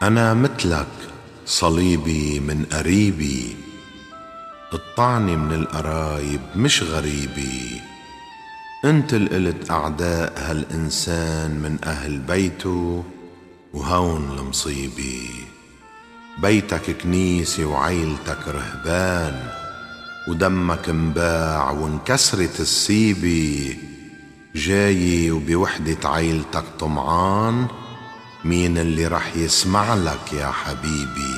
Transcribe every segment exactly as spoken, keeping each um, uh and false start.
أنا مثلك صليبي من قريبي، الطعني من القرايب مش غريبي. انت القلت أعداء هالإنسان من أهل بيته، وهون المصيبي. بيتك كنيسة وعيلتك رهبان، ودمك انباع وانكسرت السيبي. جاي وبوحدة عيلتك طمعان، مين اللي رح يسمع لك يا حبيبي؟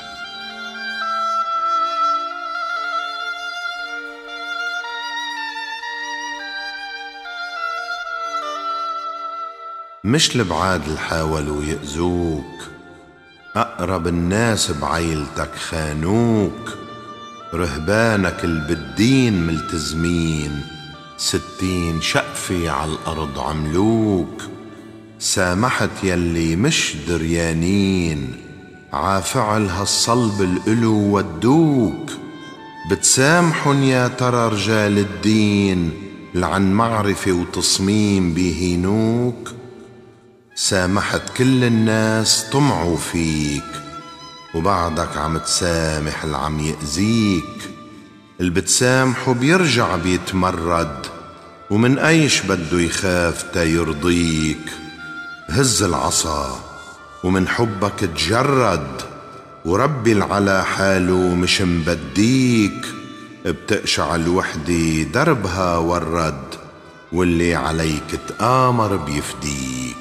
مش البعاد اللي حاولوا يأذوك، أقرب الناس بعيلتك خانوك. رهبانك اللي بالدين ملتزمين، ستين شقفة عالأرض عملوك. سامحت يلي مش دريانين، عافعل هالصلب القلو ودوك. بتسامحن يا ترى رجال الدين، لعن معرفة وتصميم بيهينوك. سامحت كل الناس طمعوا فيك، وبعدك عم تسامح اللي عم يأذيك. اللي بتسامحه بيرجع بيتمرد، ومن أيش بده يخاف تا يرضيك. هز العصا ومن حبك تجرد، وربي العلا حاله مش مبديك. بتقشع الوحدة دربها ورد، واللي عليك تآمر بيفديك.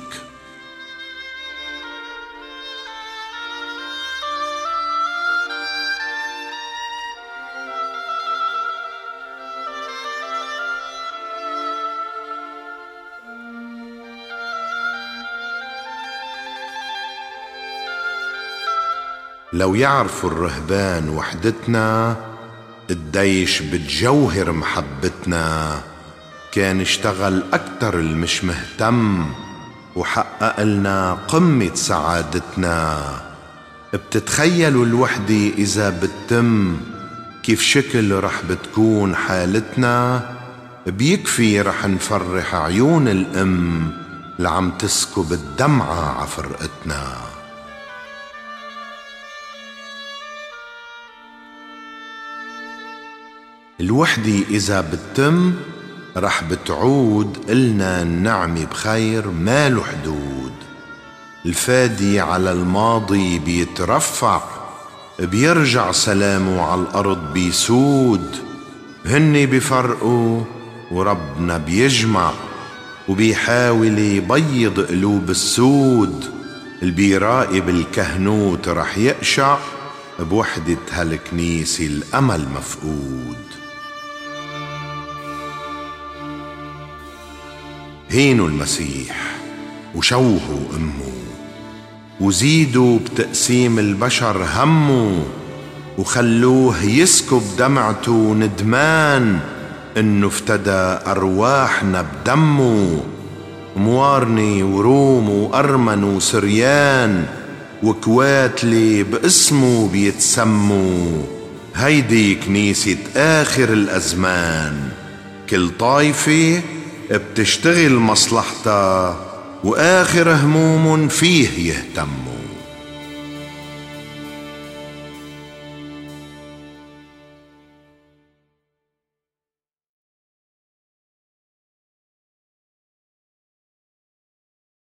لو يعرفوا الرهبان وحدتنا، الديش بتجوهر محبتنا. كان اشتغل أكتر المش مهتم، وحقق لنا قمة سعادتنا. بتتخيلوا الوحدة إذا بتتم، كيف شكل رح بتكون حالتنا؟ بيكفي رح نفرح عيون الأم، لعم تسكب الدمعة عفرقتنا. الوحدة إذا بتتم، رح بتعود إلنا النعمة بخير ما له حدود. الفادي على الماضي بيترفع، بيرجع سلامه على الأرض بيسود. هني بفرقوا وربنا بيجمع، وبيحاول يبيض قلوب السود. اللي بيراقب الكهنوت رح يقشع، بوحدة هالكنيسة الأمل مفقود. هينوا المسيح وشوهوا أمه، وزيدوا بتقسيم البشر همه. وخلوه يسكب دمعته ندمان، إنه افتدى أرواحنا بدمه. موارني وروم وأرمن وسريان، وكواتلي باسمه بيتسموا. هيدي كنيسة آخر الأزمان، كل طايفة بتشتغل مصلحتها، وآخر هموم فيه يهتموا.